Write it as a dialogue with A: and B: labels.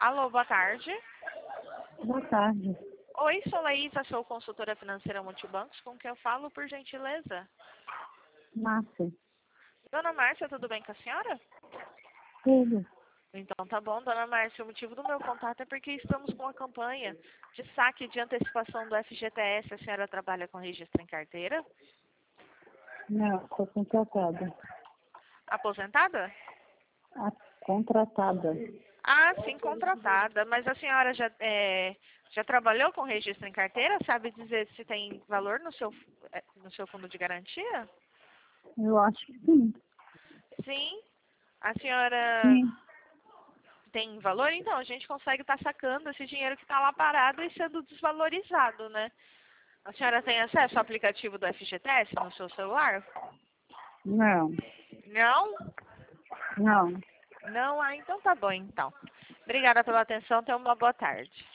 A: Alô, boa tarde.
B: Boa tarde.
A: Oi, sou Laísa, sou consultora financeira Multibancos. Com quem eu falo, por gentileza?
B: Márcia.
A: Dona Márcia, tudo bem com a senhora?
B: Tudo.
A: Então tá bom, dona Márcia. O motivo do meu contato é porque estamos com a campanha de saque de antecipação do FGTS. A senhora trabalha com registro em carteira?
B: Não, sou contratada.
A: Aposentada?
B: Contratada.
A: Ah, sim, contratada. Mas a senhora já trabalhou com registro em carteira? Sabe dizer se tem valor no seu fundo de garantia?
B: Eu acho que sim.
A: Sim. A senhora
B: Sim.
A: tem valor? Então, a gente consegue estar sacando esse dinheiro que está lá parado e sendo desvalorizado, né? A senhora tem acesso ao aplicativo do FGTS no seu celular?
B: Não.
A: Não?
B: Não.
A: Não? Ah, então tá bom, então. Obrigada pela atenção. Tenha uma boa tarde.